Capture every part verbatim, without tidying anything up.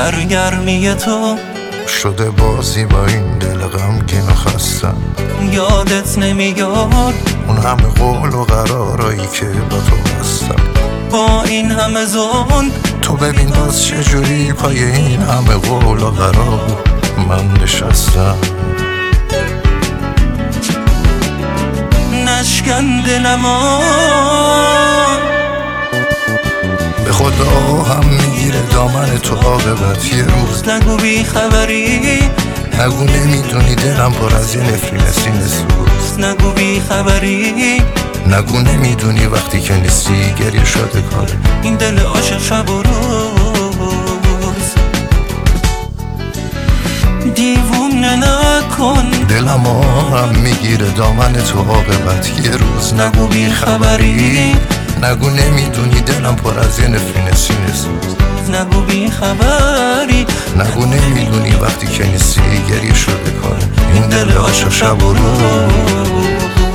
سرگرمی تو شده بازی با این دل غمگین و خستم. یادت نمیاد اون همه قول و قرارایی که با تو بستم. با این همه ظلم تو ببین باز چجوری پای این همه قول و قرار من نشستم. نشکن دلما به خدا هم میگیره دامن تو عاقبت یه روز. نگو بی خبری نگو نمیدونی دلم پر از یه نفرین سینه سوز. نگو بی خبری نگو نمیدونی وقتی که نیستی گریه شده کاره این دل عاشق شب و روز. دیوونه نکن دلم هم میگیره دامن تو عاقبت یه روز. نگو بی خبری نگو نمیدونی دلم پر از یه نفرین سینه سوز. نگو بی خبری نگو نمیدونی وقتی که نیستی گریه شده کاره این دل عاشق شب و روز.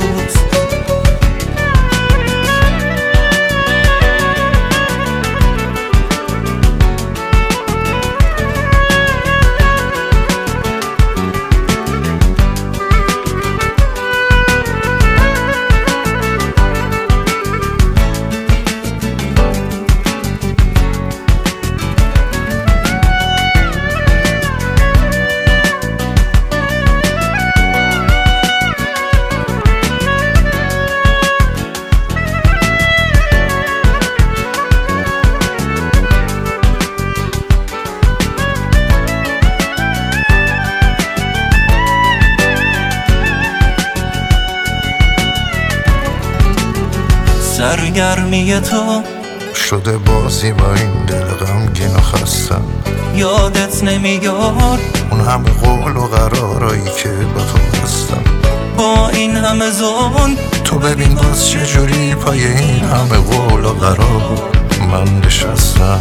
سرگرمی تو شده بازی با این دل غمگین و خستم. یادت نمیاد اون همه قول و قرارایی که با تو بستم. با این همه ظلم تو ببین باز چجوری پای این همه قول و قرار من نشستم.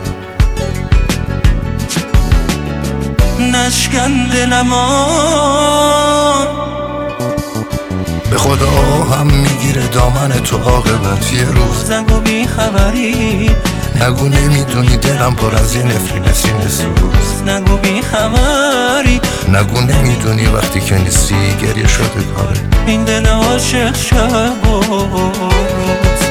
نشکن دلما به خدا هم میگیره دامن تو عاقبت یه روز. نگو بی خبری نگو نمیدونی دلم پر از یه نفرین سینه سوز. نگو بی خبری نگو نمیدونی وقتی که نیستی گریه شده کاره این دل عاشق شب و روز.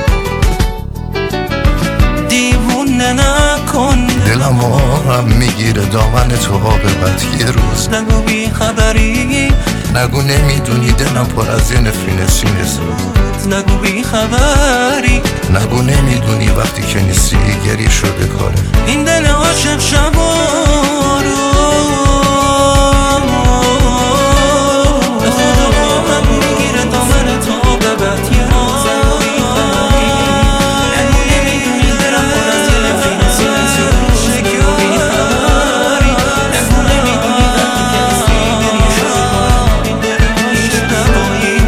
دیوونه نکن دلم هم میگیره دامن تو عاقبت یه روز. نگو بی خبری نگو نمیدونی دلم پر از یه نفرین سینه سوز. نگو بی خبری نگو نمیدونی وقتی که نیستی گریه شده کاره این دل عاشق شب و روز. به خدا هم میگیره دامن تو عاقبت یه روز. نگو نمیدونی دلم پر از یه نفرین سینه سوز. نگو بی خبری نگو نمیدونی وقتی که نیستی گریه شده کاره این دل عاشق شبایی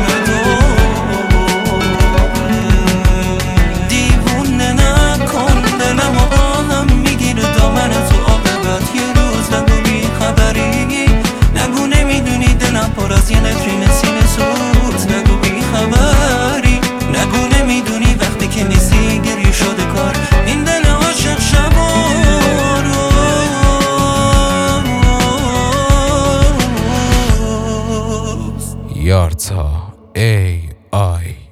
دیوونه نکن دلم هم میگیره دامن تو عاقبت یه روز. نگو بی خبری نگو نمیدونی دلم پر از یه نفرین سینه سوز. نگو بی خبری نگو نمیدونی وقتی که نیستی گریه شده کار این دل عاشق شب و روز. یارتا ای آی